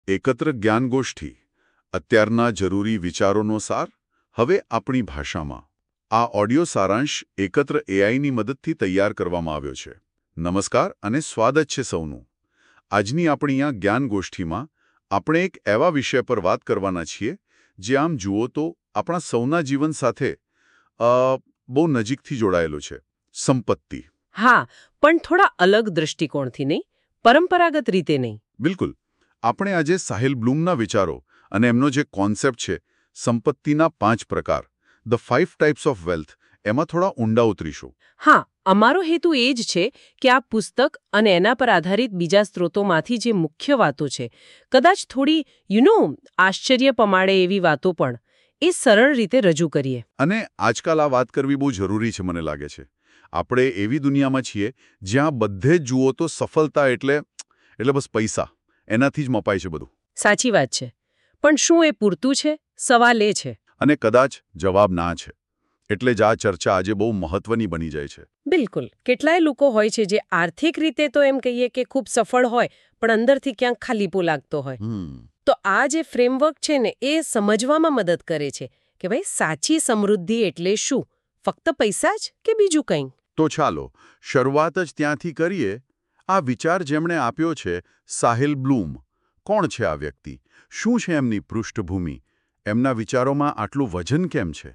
એકત્ર જ્ઞાનગોષ્ઠી અત્યારના જરૂરી વિચારોનો સાર હવે આપણી ભાષામાં આ ઓડિયો સારાંશ એકત્ર એઆઈની મદદથી તૈયાર કરવામાં આવ્યો છે. નમસ્કાર અને સ્વાગત છે સૌનું. આજની આપણી આ જ્ઞાનગોષ્ઠીમાં આપણે એક એવા વિષય પર વાત કરવાના છીએ જે આમ જુઓ તો આપણા સૌના જીવન સાથે બહુ નજીકથી જોડાયેલો છે. સંપત્તિ. હા, પણ થોડા અલગ દૃષ્ટિકોણથી નહીં, પરંપરાગત રીતે નહીં. બિલકુલ. આપણે આજે સાહિલ બ્લૂમના વિચારો અને એમનો જે કોન્સેપ્ટ છે સંપત્તિના 5 પ્રકાર, ધ 5 ટાઈપ્સ ઓફ વેલ્થ, એમાં થોડા ઊંડા ઉતરીશું. હા, અમારો હેતુ એ જ છે કે આ પુસ્તક અને એના પર આધારિત બીજા સ્ત્રોતોમાંથી જે મુખ્ય વાતો છે, કદાચ થોડી આશ્ચર્ય પમાડે એવી વાતો પણ એ સરળ રીતે રજૂ કરીએ. અને આજકાલ આ વાત કરવી બહુ જરૂરી છે મને લાગે છે. આપણે એવી દુનિયામાં છીએ જ્યાં બધે જ જુઓ તો સફળતા એટલે બસ પૈસા, એનાથી જ મપાય છે બધું. સાચી વાત છે. પણ શું એ પૂરતું છે? સવાલ એ છે. અને કદાચ જવાબ ના છે. એટલે જ આ ચર્ચા આજે બહુ મહત્વની બની જાય છે. બિલકુલ. કેટલાય લોકો હોય છે જે આર્થિક રીતે તો એમ કહીએ કે ખૂબ સફળ હોય, પણ અંદરથી ક્યાંક ખાલીપો લાગતો હોય. તો આ જે ફ્રેમવર્ક છે ને, એ સમજવામાં મદદ કરે છે કે ભાઈ સાચી સમૃદ્ધિ એટલે શું? ફક્ત પૈસા જ કે બીજું કંઈ? તો ચાલો શરૂઆત જ ત્યાંથી કરીએ. આ વિચાર જેમણે આપ્યો છે સાહિલ બ્લૂમ. કોણ છે આ વ્યક્તિ? શું છે એમની પૃષ્ઠભૂમિ? એમના વિચારોમાં આટલું વજન કેમ છે?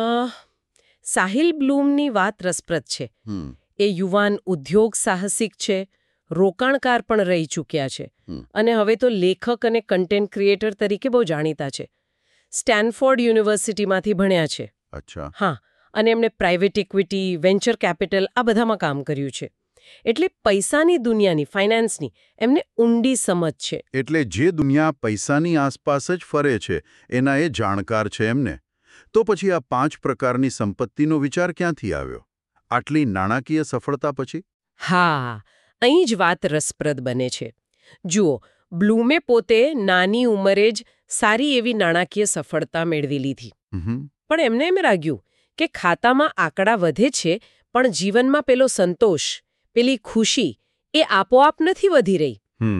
સાહિલ બ્લૂમની વાત રસપ્રદ છે. એ યુવાન ઉદ્યોગ સાહસિક છે, રોકાણકાર પણ રહી ચૂક્યા છે, અને હવે તો લેખક અને કન્ટેન્ટ ક્રિએટર તરીકે બહુ જાણીતા છે. સ્ટેનફોર્ડ યુનિવર્સિટીમાંથી ભણ્યા છે. અચ્છા. હા, અને એમણે પ્રાઇવેટ ઇક્વિટી, વેન્ચર કેપિટલ આ બધામાં કામ કર્યું છે. એટલે પૈસાની દુનિયાની, ફાઇનાન્સની એમને ઊંડી સમજ છે. એટલે જે દુનિયા પૈસાની આસપાસ જ ફરે છે એના એ જાણકાર છે એમને. તો પછી આ 5 પ્રકારની સંપત્તિનો વિચાર ક્યાંથી આવ્યો આટલી નાણાકીય સફળતા પછી? હા, અહીં જ વાત રસપ્રદ બને છે. જુઓ, બ્લૂમે પોતે નાની ઉંમરે જ સારી એવી નાણાકીય સફળતા મેળવી લીધી. પણ એમને એમ લાગ્યું કે ખાતામાં આંકડા વધે છે, પણ જીવનમાં પેલો સંતોષ, પેલી ખુશી એ આપોઆપ નથી વધી રહી.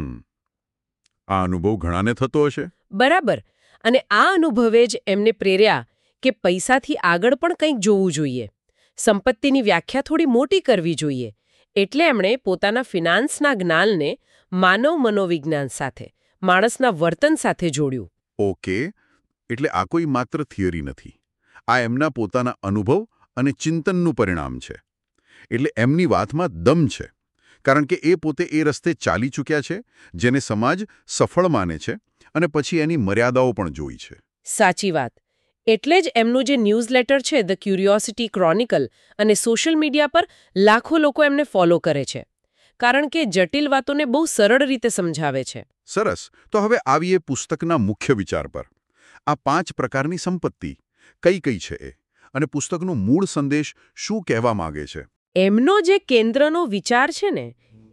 આ અનુભવ ઘણાને થતો હશે. બરાબર. અને આ અનુભવે જ એમને પ્રેર્યા કે પૈસાથી આગળ પણ કંઈક જોવું જોઈએ. સંપત્તિની વ્યાખ્યા થોડી મોટી કરવી જોઈએ. એટલે એમણે પોતાના ફિનાન્સના જ્ઞાનને માનવ મનોવિજ્ઞાન સાથે, માણસના વર્તન સાથે જોડ્યું. ઓકે. એટલે આ કોઈ માત્ર થિયરી નથી. આ એમના પોતાના અનુભવ અને ચિંતનનું પરિણામ છે. એટલે એમની વાતમાં દમ છે. કારણ કે એ પોતે એ રસ્તે ચાલી ચૂક્યા છે જેને સમાજ સફળ માને છે, અને પછી એની મર્યાદાઓ પણ જોઈ છે. સાચી વાત. એટલે જ એમનું જે ન્યૂઝલેટર છે ધ ક્યુરિયોસિટી ક્રોનિકલ, અને સોશિયલ મીડિયા પર લાખો લોકો એમને ફોલો કરે છે. કારણ કે જટિલ વાતોને બહુ સરળ રીતે સમજાવે છે. સરસ. તો હવે આવીએ પુસ્તકના મુખ્ય વિચાર પર. આ 5 પ્રકારની સંપત્તિ કઈ કઈ છે એ? અને પુસ્તકનો મૂળ સંદેશ શું કહેવા માંગે છે? એમનો જે કેન્દ્રનો વિચાર છે ને,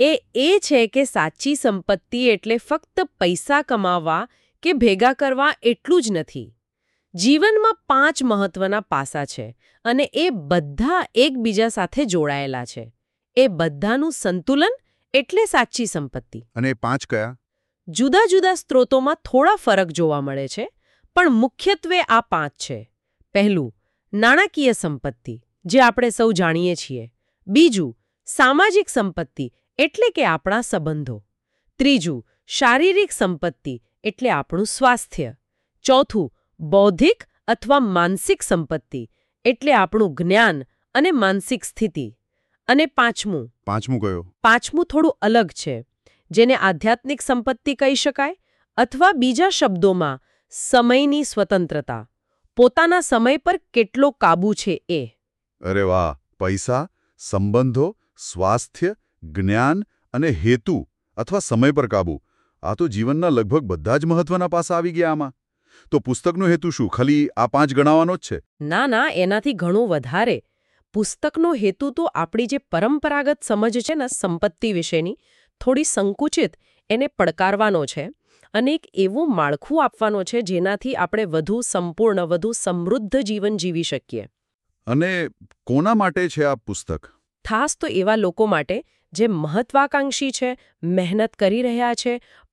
એ છે કે સાચી સંપત્તિ એટલે ફક્ત પૈસા કમાવા કે ભેગા કરવા એટલું જ નથી. જીવનમાં 5 મહત્વના પાસા છે, અને એ બધા એકબીજા સાથે જોડાયેલા છે. એ બધાનું સંતુલન એટલે સાચી સંપત્તિ. અને 5 કયા? જુદા જુદા સ્ત્રોતોમાં થોડા ફરક જોવા મળે છે, પણ મુખ્યત્વે આ 5 છે. પહેલું, નાણાકીય સંપત્તિ, જે આપણે સૌ જાણીએ છીએ. બીજું, સામાજિક સંપત્તિ એટલે કે આપણા સંબંધો. ત્રીજું, શારીરિક સંપત્તિ એટલે આપણું સ્વાસ્થ્ય. ચોથું, બૌદ્ધિક અથવા માનસિક સંપત્તિ એટલે આપણું જ્ઞાન અને માનસિક સ્થિતિ. અને પાંચમું કયો? પાંચમું થોડું અલગ છે, જેને આધ્યાત્મિક સંપત્તિ કહી શકાય, અથવા બીજા શબ્દોમાં સમયની સ્વતંત્રતા. પોતાના સમય પર કેટલો કાબૂ છે એ. અરે વાહ! પૈસા, સંબંધો, સ્વાસ્થ્ય, જ્ઞાન અને હેતુ અથવા સમય પર કાબૂ. આ તો જીવનના લગભગ બધા જ મહત્વના પાસા આવી ગયા આમાં. તો પુસ્તકનો હેતુ શું? ખાલી આ 5 ગણાવવાનો જ છે? ના, એનાથી ઘણું વધારે. પુસ્તકનો હેતુ તો આપણી જે પરંપરાગત સમજ છે ને સંપત્તિ વિશેની, થોડી સંકુચિત, એને પડકારવાનો છે, અને એક એવું માળખું આપવાનો છે જેનાથી આપણે વધુ સંપૂર્ણ, વધુ સમૃદ્ધ જીવન જીવી શકીએ. અને કોના માટે છે આ પુસ્તક? ખાસ તો એવા લોકો માટે જે મહત્વાકાંક્ષી છે, મહેનત કરી રહ્યા છે,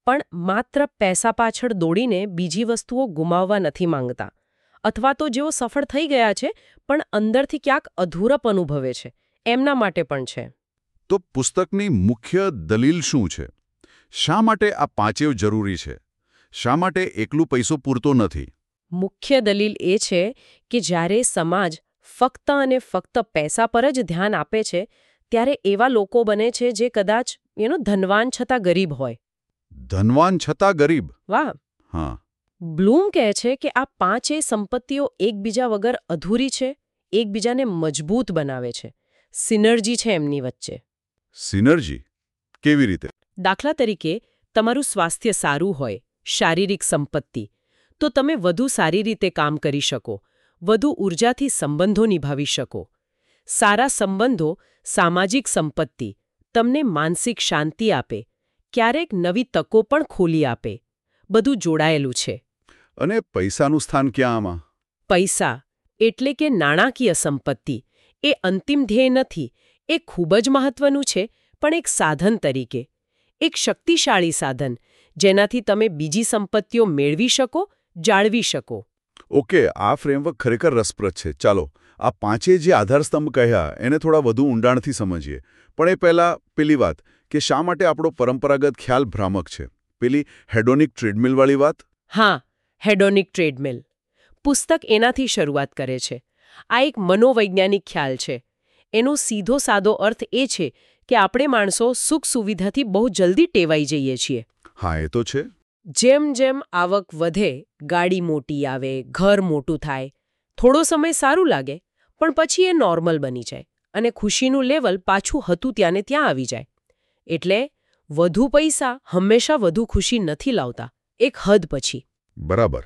પણ માત્ર પૈસા પાછળ દોડીને બીજી વસ્તુઓ ગુમાવવા નથી માંગતા. અથવા તો જેઓ સફળ થઈ ગયા છે પણ અંદરથી ક્યાંક અધૂરપ અનુભવે છે, એમના માટે પણ છે. તો પુસ્તકની મુખ્ય દલીલ શું છે? શા માટે આ પાંચેય જરૂરી છે? શા માટે એકલું પૈસો પૂરતો નથી? મુખ્ય દલીલ એ છે કે જ્યારે સમાજ ફક્ત અને ફક્ત પૈસા પર જ ધ્યાન આપે છે ત્યારે એવા લોકો બને છે જે કદાચ ધનવાન છતાં ગરીબ હોય. ધનવાન છતાં ગરીબ. વાહ. હા. બ્લૂમ કહે છે કે આ પાંચેય સંપત્તિઓ એકબીજા વગર અધૂરી છે, એકબીજાને મજબૂત બનાવે છે. સિનર્જી છે એમની વચ્ચે. સિનર્જી? કેવી રીતે? દાખલા તરીકે, તમારું સ્વાસ્થ્ય સારું હોય, શારીરિક સંપત્તિ, તો તમે વધુ સારી રીતે કામ કરી શકો, વધુ ઊર્જાથી સંબંધો નિભાવી શકો. સારા સંબંધો, સામાજિક સંપત્તિ, તમને માનસિક શાંતિ આપે, ક્યારેક નવી તકો પણ ખોલી આપે. બધું જોડાયેલું છે. અને પૈસાનું સ્થાન ક્યાં આમાં? પૈસા એટલે કે નાણાકીય સંપત્તિ એ અંતિમ ધ્યેય નથી. એ ખૂબ જ મહત્વનું છે, પણ એક સાધન તરીકે. એક શક્તિશાળી સાધન, જેનાથી તમે બીજી સંપત્તિઓ મેળવી શકો, જાળવી શકો. ઓકે, આ ફ્રેમવર્ક ખરેખર રસપ્રદ છે. ચાલો, આ પાંચેય જે આધારસ્તંભ કહ્યા એને થોડા વધુ ઊંડાણથી સમજીએ. પણ એ પહેલાં પેલી વાત કે શા માટે આપણો પરંપરાગત ખ્યાલ ભ્રામક છે? પેલી હેડોનિક ટ્રેડમિલવાળી વાત? હા, હેડોનિક ટ્રેડમિલ. પુસ્તક એનાથી શરૂઆત કરે છે. આ એક મનોવૈજ્ઞાનિક ખ્યાલ છે. એનો સીધો સાદો અર્થ એ છે કે આપણે માણસો સુખ સુવિધાથી બહુ જલ્દી ટેવાઈ જઈએ છીએ. હા, એ તો છે. જેમ જેમ આવક વધે, ગાડી મોટી આવે, ઘર મોટું થાય, થોડો સમય સારું લાગે, પણ પછી એ નોર્મલ બની જાય અને ખુશીનું લેવલ પાછું હતું ત્યાંને ત્યાં આવી જાય. એટલે વધુ પૈસા હંમેશા વધુ ખુશી નથી લાવતા, એક હદ પછી. બરાબર.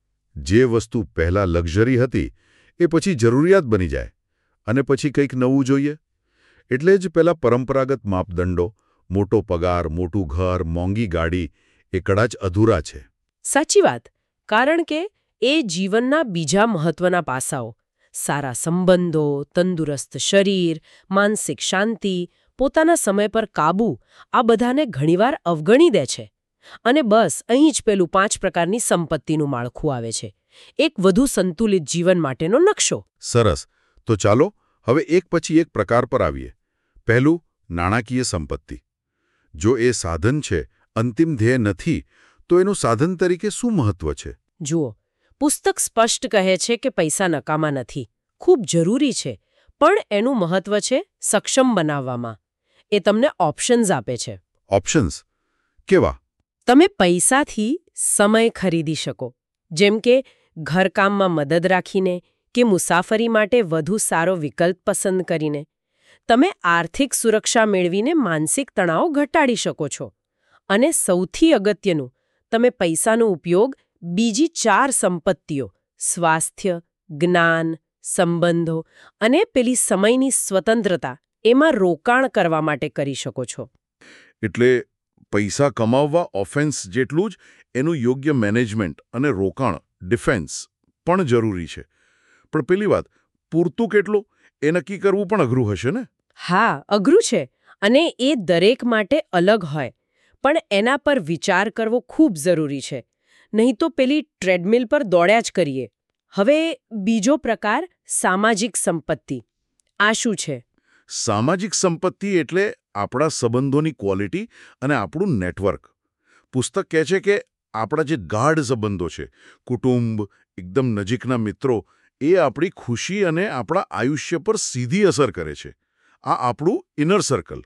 જે વસ્તુ પહેલાં લક્ઝરી હતી એ પછી જરૂરિયાત બની જાય અને પછી કંઈક નવું જોઈએ. એટલે જ પેલા પરંપરાગત માપદંડો, મોટો પગાર, મોટું ઘર, મોંઘી ગાડી, એ કદાચ અધૂરા છે. સાચી વાત. કારણ કે એ જીવનના બીજા મહત્વના પાસાઓ, સારા સંબંધો, તંદુરસ્ત શરીર, માનસિક શાંતિ, પોતાના સમય પર કાબૂ, આ બધાને ઘણીવાર અવગણી દે છે. અને બસ અહીં જ પેલું 5 પ્રકારની સંપત્તિનું માળખું આવે છે. એક વધુ સંતુલિત જીવન માટેનો નકશો. સરસ. તો ચાલો હવે એક પછી એક પ્રકાર પર આવીએ. પહેલું, નાણાકીય સંપત્તિ. જો એ સાધન છે, અંતિમ ધ્યેય નથી, તો એનું સાધન તરીકે શું મહત્વ છે? જુઓ, પુસ્તક સ્પષ્ટ કહે છે કે પૈસા નકામા નથી, ખૂબ જરૂરી છે, પણ એનું મહત્વ છે સક્ષમ બનાવવામાં. એ તમને ઓપ્શન્સ આપે છે. ઓપ્શન્સ? કેવા? તમે પૈસાથી સમય ખરીદી શકો, જેમ કે ઘરકામમાં મદદ રાખીને કે મુસાફરી માટે વધુ સારો વિકલ્પ પસંદ કરીને. તમે આર્થિક સુરક્ષા મેળવીને માનસિક તણાવ ઘટાડી શકો છો. અને સૌથી અગત્યનું, તમે પૈસાનો ઉપયોગ બીજી 4 સંપત્તિઓ, સ્વાસ્થ્ય, જ્ઞાન, સંબંધો અને પેલી સમયની સ્વતંત્રતા, એમાં રોકાણ કરવા માટે કરી શકો છો. એટલે પૈસા કમાવવા ઓફેન્સ જેટલું જ એનું યોગ્ય મેનેજમેન્ટ અને રોકાણ, ડિફેન્સ, પણ જરૂરી છે. પણ પેલી વાત, પૂરતું કેટલું એ નક્કી કરવું પણ અઘરું હશે ને? હા, અઘરું છે. અને એ દરેક માટે અલગ હોય. પણ એના પર વિચાર કરવો ખૂબ જરૂરી છે. નહીં તો પેલી ટ્રેડમિલ પર દોડ્યા જ કરીએ. હવે બીજો પ્રકાર, સામાજિક સંપત્તિ. આ શું છે? સામાજિક સંપત્તિ એટલે આપણા સંબંધોની ક્વોલિટી અને આપણું નેટવર્ક. પુસ્તક કહે છે કે આપણા જે ગાઢ સંબંધો છે, કુટુંબ, એકદમ નજીકના મિત્રો, એ આપણી ખુશી અને આપણા આયુષ્ય પર સીધી અસર કરે છે. આ આપણું ઇનર સર્કલ.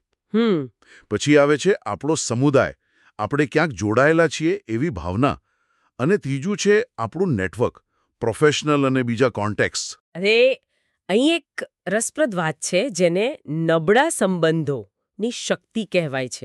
પછી આવે છે આપણો સમુદાય, આપણે ક્યાંક જોડાયેલા છીએ એવી ભાવના. અને ત્રીજું છે આપણું નેટવર્ક, પ્રોફેશનલ અને બીજા કોન્ટેક્ટ્સ. અરે, અહીં એક રસપ્રદ વાત છે જેને નબળા સંબંધોની શક્તિ કહેવાય છે.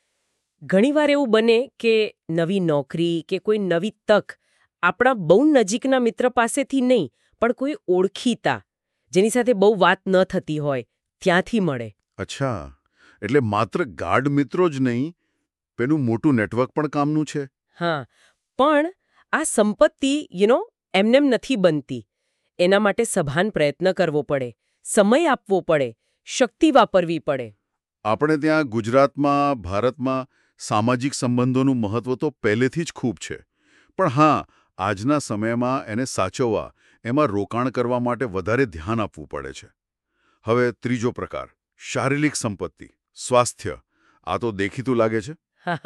ઘણીવાર એવું બને કે નવી નોકરી કે કોઈ નવી તક આપણા બહુ નજીકના મિત્ર પાસેથી નહીં, પણ કોઈ ઓળખીતા, જેની સાથે બહુ વાત ન થતી હોય, ત્યાંથી મળે. અચ્છા, એટલે માત્ર ગાઢ મિત્રો જ નહીં, પેલું મોટું નેટવર્ક પણ કામનું છે. હા, પણ આ સંપત્તિ એમનેમ નથી બનતી. એના માટે સભાન પ્રયત્ન કરવો પડે, સમય આપવો પડે, શક્તિ વાપરવી પડે. આપણે ત્યાં ગુજરાતમાં, ભારતમાં સામાજિક સંબંધોનું મહત્વ તો પહેલેથી જ ખૂબ છે, પણ હા, આજના સમયમાં એને સાચવવા, એમાં રોકાણ કરવા માટે વધારે ધ્યાન આપવું પડે છે. હવે ત્રીજો પ્રકાર, શારીરિક સંપત્તિ, સ્વાસ્થ્ય. આ તો દેખીતું લાગે છે.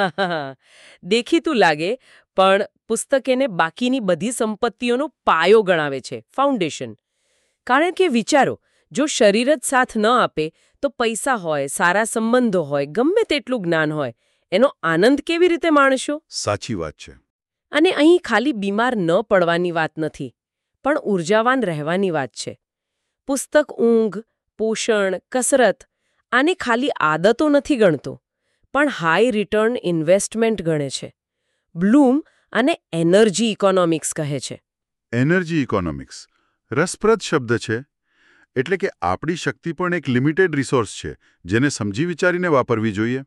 દેખીતું લાગે, પણ પુસ્તક એને બાકીની બધી સંપત્તિઓનો પાયો ગણાવે છે, ફાઉન્ડેશન. કારણ કે વિચારો, જો શરીર જ સાથ ન આપે તો પૈસા હોય, સારા સંબંધો હોય, ગમે તેટલું જ્ઞાન હોય, એનો આનંદ કેવી રીતે માણશો? સાચી વાત છે. અને અહીં ખાલી બીમાર ન પડવાની વાત નથી, પણ ઉર્જાવાન રહેવાની વાત છે. પુસ્તક ઊંઘ, પોષણ, કસરત આને ખાલી આદતો નથી ગણતો, પણ હાઈ રિટર્ન ઇન્વેસ્ટમેન્ટ ગણે છે. બ્લૂમ આને એનર્જી ઇકોનોમિક્સ કહે છે. એનર્જી ઇકોનોમિક્સ રસપ્રદ શબ્દ છે. એટલે કે આપણી શક્તિ પણ એક લિમિટેડ રિસોર્સ છે, જેને સમજી વિચારીને વાપરવી જોઈએ.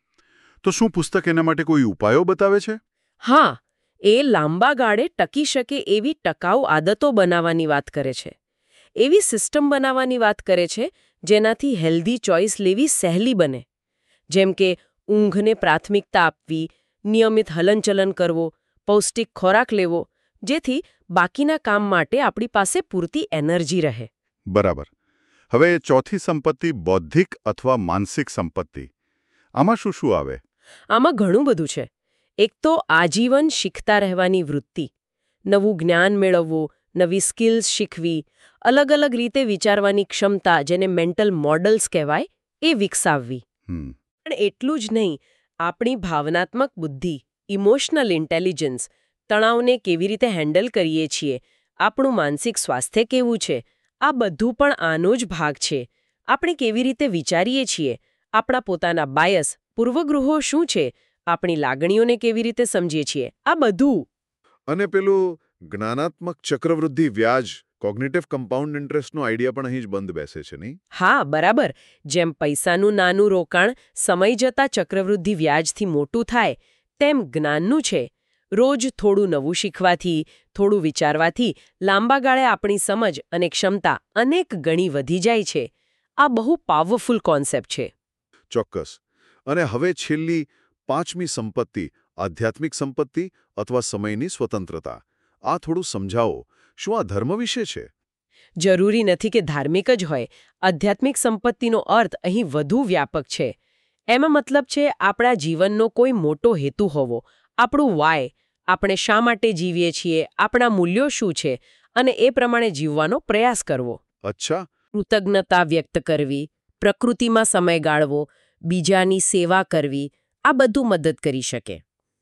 તો શું પુસ્તક એના માટે કોઈ ઉપાયો બતાવે છે? હા, એ લાંબા ગાળે ટકી શકે એવી ટકાઉ આદતો બનાવવાની વાત કરે છે. એવી સિસ્ટમ બનાવવાની વાત કરે છે જેનાથી હેલ્ધી ચોઇસ લેવી સહેલી બને. જેમ કે ઊંઘને પ્રાથમિકતા આપવી, નિયમિત હલનચલન કરવો, પૌષ્ટિક ખોરાક લેવો, જેથી બાકીના કામ માટે આપણી પાસે પૂરતી એનર્જી રહે. બરાબર. હવે ચોથી સંપત્તિ, બૌદ્ધિક અથવા માનસિક સંપત્તિ. આમાં શું શું આવે? આમાં ઘણું બધું છે. એક તો આજીવન શીખતા રહેવાની વૃત્તિ, નવું જ્ઞાન મેળવવું, નવી સ્કિલ્સ શીખવી, અલગ અલગ રીતે વિચારવાની ક્ષમતા, જેને મેન્ટલ મોડલ્સ કહેવાય, એ વિકસાવવી. પણ એટલું જ નહીં, આપણી ભાવનાત્મક બુદ્ધિ, ઇમોશનલ ઇન્ટેલિજન્સ, તણાવને કેવી રીતે હેન્ડલ કરીએ છીએ, આપણું માનસિક સ્વાસ્થ્ય કેવું છે, આ બધું પણ આનો જ ભાગ છે. આપણે કેવી રીતે વિચારીએ છીએ, આપણા પોતાના બાયસ, પૂર્વગૃહો શું છે, આપણી લાગણીઓને કેવી રીતે સમજીએ છીએ, આ બધું. અને પેલું જ્ઞાનાત્મક ચક્રવૃદ્ધિ વ્યાજ, કોગ્નિટિવ કમ્પાઉન્ડ ઇન્ટરેસ્ટનો આઈડિયા પણ અહીં જ બંધ બેસે છે, નહીં? હા, બરાબર. જેમ પૈસાનું નાનું રોકાણ સમય જતાં ચક્રવૃદ્ધિ વ્યાજથી મોટું થાય, તેમ જ્ઞાનનું છે. રોજ થોડું નવું શીખવાથી, થોડું વિચારવાથી લાંબા ગાળે આપણી સમજ અને ક્ષમતા અનેક ગણી વધી જાય છે. આ બહુ પાવરફુલ કોન્સેપ્ટ છે. ચોક્કસ. અને હવે છેલ્લી પાંચમી સંપત્તિ, આધ્યાત્મિક સંપત્તિ અથવા સમયની સ્વતંત્રતા. આ થોડું સમજાવો. શું આ ધર્મ વિશે છે? જરૂરી નથી કે ધાર્મિક જ હોય. આધ્યાત્મિક સંપત્તિનો અર્થ અહીં વધુ વ્યાપક છે. એમાં મતલબ છે આપણા જીવનનો કોઈ મોટો હેતુ હોવો, આપણું વાય, આપણે શા માટે જીવીએ છીએ, આપણા મૂલ્યો શું છે, અને એ પ્રમાણે જીવવાનો પ્રયાસ કરવો. અચ્છા. કૃતજ્ઞતા વ્યક્ત કરવી, પ્રકૃતિમાં સમય ગાળવો, બીજાની સેવા કરવી, આ બધું મદદ કરી શકે.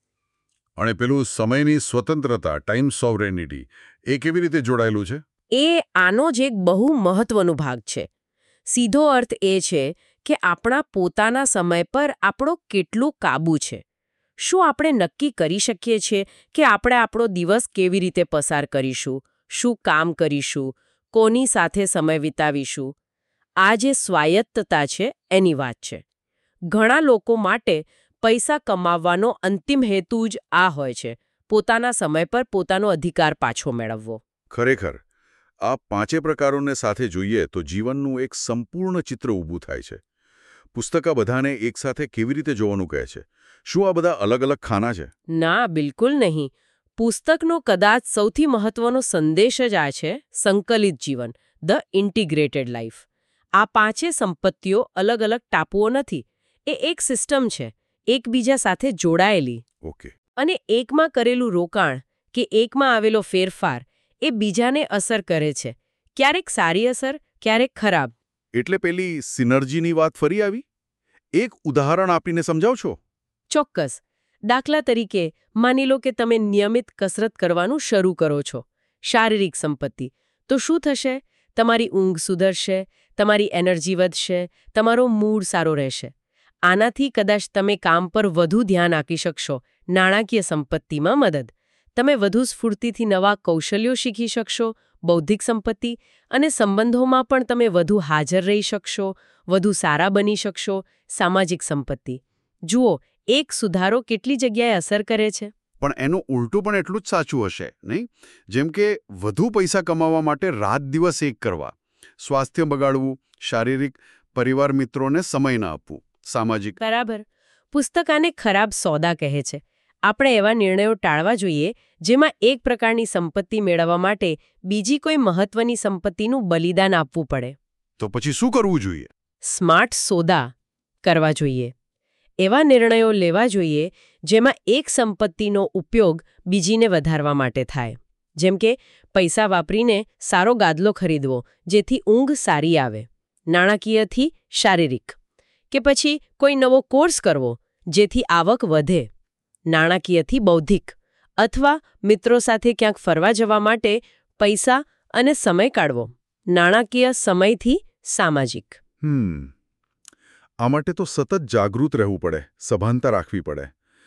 અને પેલું સમયની સ્વતંત્રતા, ટાઈમ સોવરેનિટી, એ કેવી રીતે જોડાયેલું છે? એ આનો જ એક બહુ મહત્વનો ભાગ છે. સીધો અર્થ એ છે કે આપણા પોતાના સમય પર આપણો કેટલો કાબૂ છે. શું આપણે નક્કી કરી શકીએ છીએ કે આપણે આપણો દિવસ કેવી રીતે પસાર કરીશું, શું કામ કરીશું, કોની સાથે સમય વિતાવીશું? આ જે સ્વાયત્તતા છે એની વાત છે. ઘણા લોકો માટે પૈસા કમાવવાનો અંતિમ હેતુ જ આ હોય છે, પોતાના સમય પર પોતાનો અધિકાર પાછો મેળવવો. ખરેખર, આ પાંચે પ્રકારોને સાથે જોઈએ તો જીવનનું એક સંપૂર્ણ ચિત્ર ઊભું થાય છે. પુસ્તક આ બધાને એકસાથે કેવી રીતે જોવાનું કહે છે? શું આ બધા અલગ અલગ ખાના છે? ના, બિલકુલ નહીં. પુસ્તકનો કદાચ સૌથી મહત્વનો સંદેશ જ આ છે, સંકલિત જીવન, ધ ઇન્ટિગ્રેટેડ લાઈફ. આ પાંચે સંપત્તિઓ અલગ અલગ ટાપુઓ નથી. એ એક સિસ્ટમ છે, એકબીજા સાથે જોડાયેલી. ઓકે. અને એકમાં કરેલું રોકાણ કે એકમાં આવેલો ફેરફાર એ બીજાને અસર કરે છે. ક્યારેક સારી અસર, ક્યારેક ખરાબ. એટલે પેલી સિનર્જીની વાત ફરી આવી? એક ઉદાહરણ આપીને સમજાવશો? ચોક્કસ. દાખલા તરીકે, માની લો કે તમે નિયમિત કસરત કરવાનું શરૂ કરો છો. શારીરિક સંપત્તિ. તો શું થશે? તમારી ઊંઘ સુધરશે, તમારી એનર્જી વધશે, તમારો મૂડ સારો રહેશે. આનાથી કદાચ તમે કામ પર વધુ ધ્યાન આપી શકશો. નાણાકીય સંપત્તિમાં મદદ. તમે વધુ સ્ફૂર્તિથી નવા કૌશલ્યો શીખી શકશો. બૌદ્ધિક સંપત્તિ. અને સંબંધોમાં પણ તમે વધુ હાજર રહી શકશો, વધુ સારા બની શકશો. સામાજિક સંપત્તિ. જુઓ, એક સુધારો કેટલી જગ્યાએ અસર કરે છે. પણ એનું ઉલટું પણ એટલું જ સાચું હશે, નહીં? જેમ કે વધુ પૈસા કમાવા માટે રાત દિવસ એક કરવા, સ્વાસ્થ્ય બગાડવું, શારીરિક, પરિવાર મિત્રોને સમય ન આપવું, સામાજિક. બરાબર. પુસ્તક આને ખરાબ સોદા કહે છે. આપણે એવા નિર્ણયો ટાળવા જોઈએ જેમાં એક પ્રકારની સંપત્તિ મેળવવા માટે બીજી કોઈ મહત્વની સંપત્તિનું બલિદાન આપવું પડે. તો પછી શું કરવું જોઈએ? સ્માર્ટ સોદા કરવા જોઈએ. એવા નિર્ણયો લેવા જોઈએ જેમાં એક સંપત્તિનો ઉપયોગ બીજીને વધારવા માટે થાય. જેમ કે પૈસા વાપરીને સારો ગાદલો ખરીદવો જેથી ઊંઘ સારી આવે, નાણાકીયથી શારીરિક. કે પછી કોઈ નવો કોર્સ કરવો જેથી આવક વધે, નાણાકીયથી બૌદ્ધિક. અથવા મિત્રો સાથે ક્યાંક ફરવા જવા માટે પૈસા અને સમય કાઢવો, નાણાકીય સમયથી સામાજિક. આ માટે તો સતત જાગૃત રહેવું પડે, સભાનતા રાખવી પડે,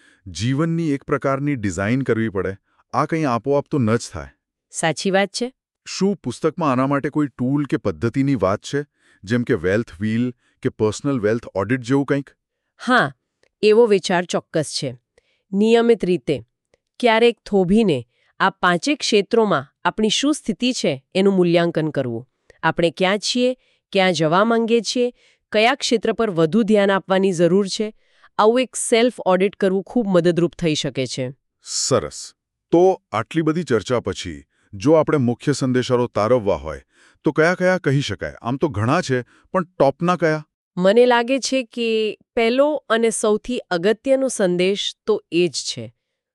જીવનની એક પ્રકારની ડિઝાઇન કરવી પડે. આ કંઈ આપોઆપ તો ન જ થાય. સાચી વાત છે. શું પુસ્તકમાં આના માટે કોઈ ટૂલ કે પદ્ધતિની વાત છે, જેમ કે વેલ્થ વ્હીલ કે પર્સનલ વેલ્થ ઓડિટ જેવું કંઈક? હા, એવો વિચાર ચોક્કસ છે. નિયમિત રીતે ક્યારેક થોભીને આ પાંચેય ક્ષેત્રોમાં આપણી શું સ્થિતિ છે એનું મૂલ્યાંકન કરવું. આપણે ક્યાં છીએ, ક્યાં જવા માંગીએ છીએ, કયા ક્ષેત્ર પર વધુ ધ્યાન આપવાની જરૂર છે, આવું એક સેલ્ફ ઓડિટ કરવું ખૂબ મદદરૂપ થઈ શકે છે. સરસ. તો આટલી બધી ચર્ચા પછી જો આપણે મુખ્ય સંદેશાઓ તારવવા હોય તો કયા કયા કહી શકાય? આમ તો ઘણા છે, પણ ટોપના કયા? મને લાગે છે કે પહેલો અને સૌથી અગત્યનો સંદેશ તો એ જ છે: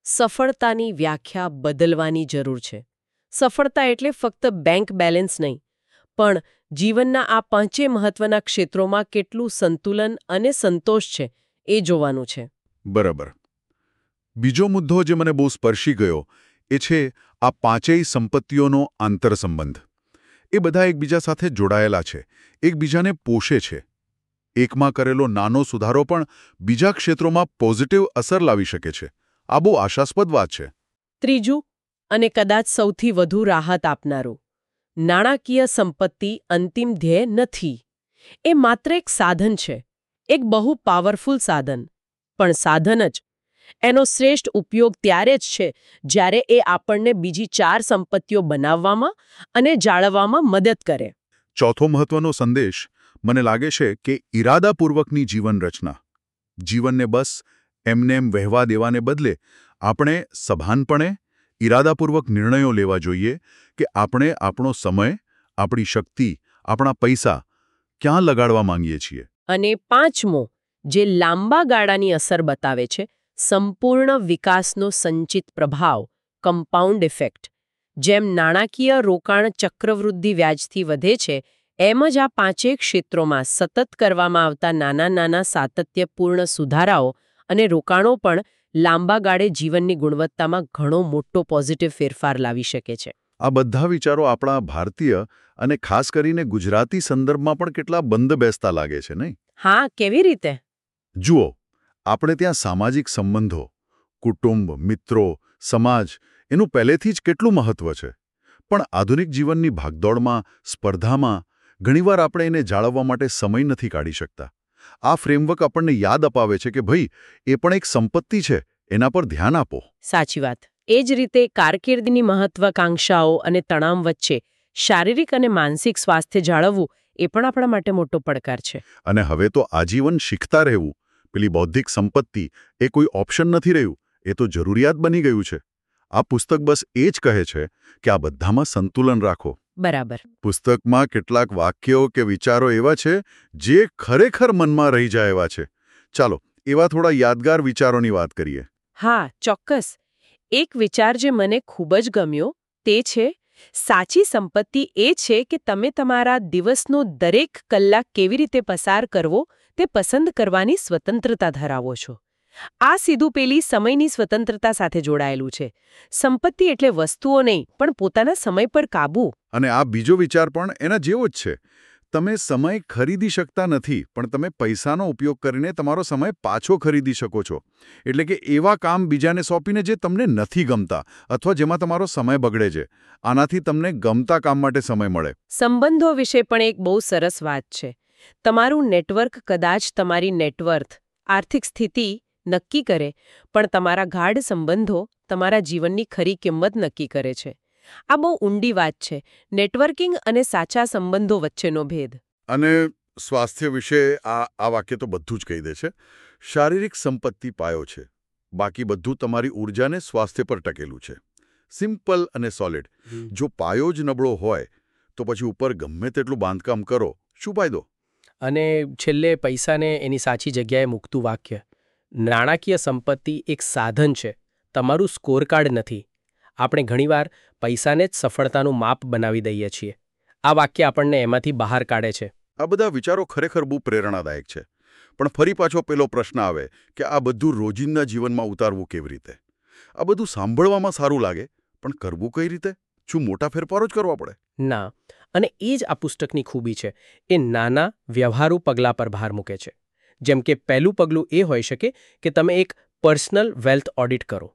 સફળતાની વ્યાખ્યા બદલવાની જરૂર છે. સફળતા એટલે ફક્ત બેંક બેલેન્સ નહીં, પણ જીવનના આ પાંચેય મહત્વના ક્ષેત્રોમાં કેટલું સંતુલન અને સંતોષ છે એ જોવાનું છે. બરાબર. બીજો મુદ્દો જે મને બહુ સ્પર્શી ગયો એ છે આ પાંચેય સંપત્તિઓનો આંતરસંબંધ. એ બધા એકબીજા સાથે જોડાયેલા છે, એકબીજાને પોષે છે. એકમાં કરેલો નાનો સુધારો પણ બીજા ક્ષેત્રોમાં પોઝિટિવ અસર લાવી શકે છે. આ બહુ આશાસ્પદ વાત છે. ત્રીજું, અને કદાચ સૌથી વધુ રાહત આપનારું: નાણાકીય સંપત્તિ અંતિમ ધ્યેય નથી. એ માત્ર એક સાધન છે, એક બહુ પાવરફુલ સાધન. પણ સાધન જ. એનો શ્રેષ્ઠ ઉપયોગ ત્યારે જ છે જ્યારે એ આપણને બીજી 4 સંપત્તિઓ બનાવવામાં અને જાળવવામાં મદદ કરે. ચોથો મહત્વનો સંદેશ મને લાગે છે કે ઇરાદાપૂર્વકની જીવન રચના. જીવનને બસ એમનેમ વહેવા દેવાને બદલે આપણે સભાનપણે, ઇરાદાપૂર્વક નિર્ણયો લેવા જોઈએ કે આપણે આપણો સમય, આપણી શક્તિ, આપણા પૈસા ક્યાં લગાડવા માંગીએ છીએ. અને પાંચમો, જે લાંબા ગાળાની અસર બતાવે છે, સંપૂર્ણ વિકાસનો સંચિત પ્રભાવ, કમ્પાઉન્ડ ઇફેક્ટ. જેમ નાણાકીય રોકાણ ચક્રવૃદ્ધિ વ્યાજથી વધે છે, એમ જ આ પાંચેય ક્ષેત્રોમાં સતત કરવામાં આવતા નાના નાના સાતત્યપૂર્ણ સુધારાઓ અને રોકાણો પણ લાંબા ગાળે જીવનની ગુણવત્તામાં ઘણો મોટો પોઝિટિવ ફેરફાર લાવી શકે છે. આ બધા વિચારો આપણા ભારતીય અને ખાસ કરીને ગુજરાતી સંદર્ભમાં પણ કેટલા બંધ બેસતા લાગે છે, નહીં? હા, કેવી રીતે? જુઓ, આપણે ત્યાં સામાજિક સંબંધો, કુટુંબ, મિત્રો, સમાજ એનું પહેલેથી જ કેટલું મહત્વ છે. પણ આધુનિક જીવનની ભાગદોડમાં, સ્પર્ધામાં ઘણીવાર આપણે એને જાળવવા માટે સમય નથી કાઢી શકતા. આ ફ્રેમવર્ક આપણને યાદ અપાવે છે કે ભાઈ, એ પણ એક સંપત્તિ છે, એના પર ધ્યાન આપો. સાચી વાત. એ જ રીતે કારકિર્દીની મહત્વાકાંક્ષાઓ અને તણાવ વચ્ચે શારીરિક અને માનસિક સ્વાસ્થ્ય જાળવવું એ પણ આપણા માટે મોટો પડકાર છે. અને હવે તો આજીવન શીખતા રહેવું, પેલી બૌદ્ધિક સંપત્તિ, એ કોઈ ઓપ્શન નથી રહ્યું, એ તો જરૂરિયાત બની ગયું છે. આ પુસ્તક બસ એ જ કહે છે કે આ બધામાં સંતુલન રાખો. બરાબર. પુસ્તકમાં કેટલાક વાક્યો કે વિચારો એવા છે જે ખરેખર મનમાં રહી જાય એવા છે. ચાલો, એવા થોડા યાદગાર વિચારોની વાત કરીએ. હા, ચોક્કસ. એક વિચાર જે મને ખૂબ જ ગમ્યો તે છે: સાચી સંપત્તિ એ છે કે તમે તમારા દિવસનો દરેક કલાક કેવી રીતે પસાર કરવો તે પસંદ કરવાની સ્વતંત્રતા ધરાવો છો. આ સીધું પેલી સમયની સ્વતંત્રતા સાથે જોડાયેલું છે. સંપત્તિ એટલે વસ્તુઓ નહીં, પણ પોતાના સમય પર કાબૂ. અને આ બીજો વિચાર પણ એના જેવો જ છે. તમે સમય ખરીદી શકતા નથી, પણ તમે પૈસાનો ઉપયોગ કરીને તમારો સમય પાછો ખરીદી શકો છો. એટલે કે એવા કામ બીજાને સોંપીને જે તમને નથી ગમતા અથવા જેમાં તમારો સમય બગડે છે. આનાથી તમને ગમતા કામ માટે સમય મળે. સંબંધો વિશે પણ એક બહુ સરસ વાત છે. તમારું નેટવર્ક કદાચ તમારી નેટવર્થ, આર્થિક સ્થિતિ નક્કી કરે, પણ તમારા ગાઢ સંબંધો તમારા જીવનની ખરી કિંમત નક્કી કરે છે. આ બહુ ઊંડી વાત છે. નેટવર્કિંગ અને સાચા સંબંધો વચ્ચેનો ભેદ. અને સ્વાસ્થ્ય વિશે આ વાક્ય તો બધું જ કહી દે છે. શારીરિક સંપત્તિ પાયો છે, બાકી બધું તમારી ઊર્જાને સ્વાસ્થ્ય પર ટકેલું છે. સિમ્પલ અને સોલિડ. જો પાયો જ નબળો હોય તો પછી ઉપર ગમે તેટલું બાંધકામ કરો, શું ફાયદો? અને છેલ્લે પૈસાને એની સાચી જગ્યાએ મૂકતું વાક્ય, નાણાકીય સંપત્તિ એક સાધન છે, તમારું સ્કોરકાર્ડ નથી. આપણે ઘણીવાર પૈસાને જ સફળતાનું માપ બનાવી દઈએ છીએ. આ વાક્ય આપણને એમાંથી બહાર કાઢે છે. આ બધા વિચારો ખરેખર બહુ પ્રેરણાદાયક છે. પણ ફરી પાછો પેલો પ્રશ્ન આવે કે આ બધું રોજિંદા જીવનમાં ઉતારવું કેવી રીતે? આ બધું સાંભળવામાં સારું લાગે, પણ કરવું કઈ રીતે? શું મોટા ફેરફારો જ કરવા પડે? ના, અને એ જ આ પુસ્તકની ખૂબી છે. એ નાના વ્યવહારુ પગલાં પર ભાર મૂકે છે. જેમ કે પહેલું પગલું એ હોઈ શકે કે તમે એક પર્સનલ વેલ્થ ઓડિટ કરો.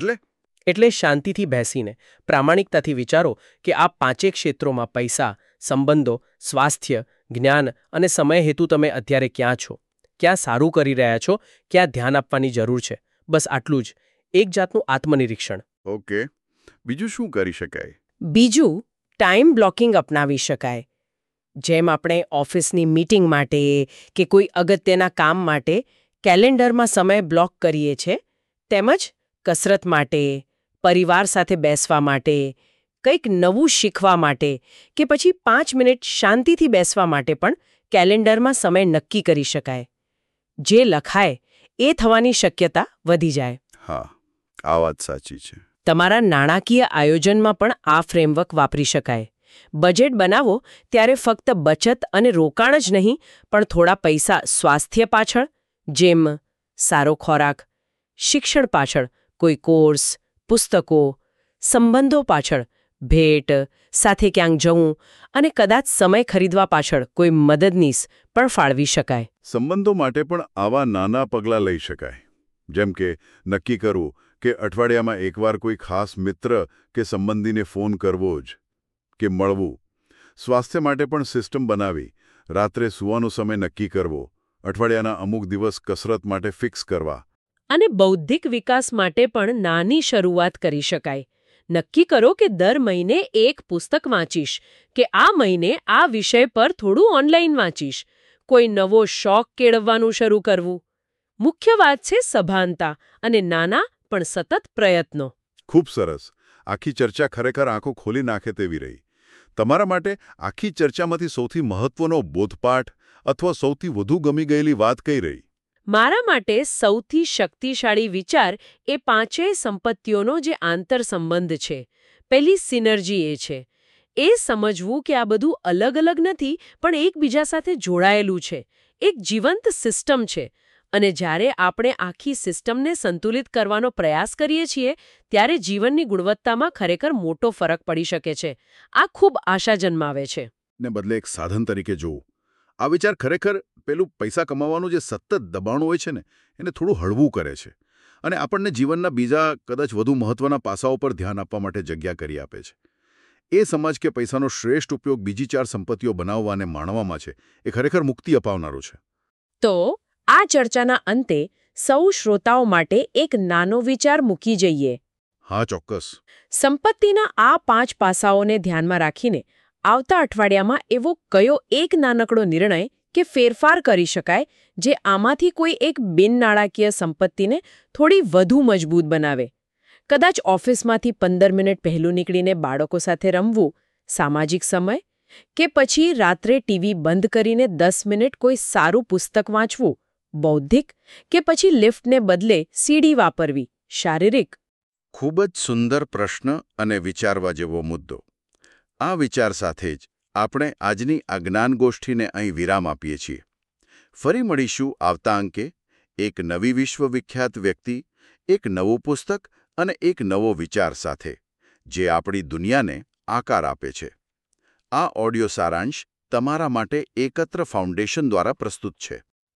એટલે શાંતિથી બેસીને પ્રામાણિકતાથી વિચારો કે આ 5 ક્ષેત્રોમાં પૈસા, સંબંધો, સ્વાસ્થ્ય, જ્ઞાન અને સમય હેતુ તમે અત્યારે ક્યાં છો, ક્યાં સારું કરી રહ્યા છો, ક્યાં ધ્યાન આપવાની જરૂર છે. બસ આટલું જ. એક જાતનું આત્મનિરીક્ષણ. ઓકે. બીજું શું કરી શકાય? બીજું, ટાઈમ બ્લોકિંગ અપનાવી શકાય. જેમ આપણે ઓફિસની મીટિંગ માટે કે કોઈ અગત્યના કામ માટે કેલેન્ડરમાં સમય બ્લોક કરીએ છીએ, તેમજ કસરત માટે, પરિવાર સાથે બેસવા માટે, કંઈક નવું શીખવા માટે કે પછી 5 મિનિટ શાંતિથી બેસવા માટે પણ કેલેન્ડરમાં સમય નક્કી કરી શકાય. જે લખાય એ થવાની શક્યતા વધી જાય. હા, આ વાત સાચી છે. તમારા નાણાકીય આયોજનમાં પણ આ ફ્રેમવર્ક વાપરી શકાય. બજેટ બનાવો ત્યારે ફક્ત બચત અને રોકાણ જ નહીં, પણ થોડા પૈસા સ્વાસ્થ્ય પાછળ, જેમ સારો ખોરાક, શિક્ષણ પાછળ કોઈ કોર્સ, પુસ્તકો, સંબંધો પાછળ ભેટ, સાથે ક્યાંક જવું અને કદાચ સમય ખરીદવા પાછળ કોઈ મદદનીશ પણ ફાળવી શકાય. સંબંધો માટે પણ આવા નાના પગલાં લઈ શકાય. જેમ કે નક્કી કરવું કે અઠવાડિયામાં એકવાર કોઈ ખાસ મિત્ર કે સંબંધીને ફોન કરવો જ કે મળવું. સ્વાસ્થ્ય માટે પણ સિસ્ટમ બનાવી, રાત્રે સૂવાનો સમય નક્કી કરવો, અઠવાડિયાના અમુક દિવસ કસરત માટે ફિક્સ કરવા. અને બૌદ્ધિક વિકાસ માટે પણ નાની શરૂઆત કરી શકાય. નક્કી કરો કે દર મહિને એક પુસ્તક વાંચીશ કે આ મહિને આ વિષય પર થોડું ઓનલાઈન વાંચીશ. કોઈ નવો શોખ કેળવવાનું શરૂ કરવું. મુખ્ય વાત છે સભાનતા અને નાના પણ સતત પ્રયત્નો. ખૂબ સરસ. આખી ચર્ચા ખરેખર આંખો ખોલી નાખે તેવી રહી. તમારા માટે આખી ચર્ચામાંથી સૌથી મહત્વનો બોધપાઠ અથવા સૌથી વધુ ગમી ગયેલી વાત કઈ રહી? મારા માટે સૌથી શક્તિશાળી વિચાર એ 5 સંપત્તિઓનો જે આંતરસંબંધ છે. પહેલી સિનર્જી એ છે. એ સમજવું કે આ બધું અલગ અલગ નથી, પણ એકબીજા સાથે જોડાયેલું છે. એક જીવંત સિસ્ટમ છે. અને જ્યારે આપણે આખી સિસ્ટમને સંતુલિત કરવાનો પ્રયાસ કરીએ છીએ, ત્યારે જીવનની ગુણવત્તામાં ખરેખર મોટો ફરક પડી શકે છે. આ ખૂબ આશા જન્માવે છે. ને બદલે એક સાધન તરીકે જોવું. આ વિચાર ખરેખર પેલું પૈસા કમાવાનું જે સતત દબાણ હોય છે ને, એને થોડું હળવું કરે છે. અને આપણને જીવનના બીજા કદાચ વધુ મહત્વના પાસાઓ પર ધ્યાન આપવા માટે જગ્યા કરી આપે છે. એ સમજ કે પૈસાનો શ્રેષ્ઠ ઉપયોગ બીજી 4 સંપત્તિઓ બનાવવા અને માણવામાં છે, એ ખરેખર મુક્તિ અપાવનારું છે. તો આ ચર્ચાના અંતે સૌ શ્રોતાઓ માટે એક નાનો વિચાર મૂકી જઈએ. હા, ચોક્કસ. સંપત્તિના આ 5 પાસાઓને ધ્યાનમાં રાખીને આવતા અઠવાડિયામાં એવો કયો એક નાનકડો નિર્ણય કે ફેરફાર કરી શકાય જે આમાંથી કોઈ એક બિનનાણાકીય સંપત્તિને થોડી વધુ મજબૂત બનાવે. કદાચ ઓફિસમાંથી 15 મિનિટ પહેલું નીકળીને બાળકો સાથે રમવું, સામાજિક સમય, કે પછી રાત્રે ટીવી બંધ કરીને 10 મિનિટ કોઈ સારું પુસ્તક વાંચવું, બૌદ્ધિક, કે પછી લિફ્ટને બદલે સીડી વાપરવી, શારીરિક. ખૂબ જ સુંદર પ્રશ્ન અને વિચારવા જેવો મુદ્દો. આ વિચાર સાથે જ આપણે આજની આ જ્ઞાન ગોષ્ઠીને અહીં વિરામ આપીએ છીએ. ફરી મળીશું આવતા અંકે એક નવી વિશ્વવિખ્યાત વ્યક્તિ, એક નવું પુસ્તક અને એક નવો વિચાર સાથે, જે આપણી દુનિયાને આકાર આપે છે. આ ઓડિયો સારાંશ તમારા માટે એકત્ર ફાઉન્ડેશન દ્વારા પ્રસ્તુત છે.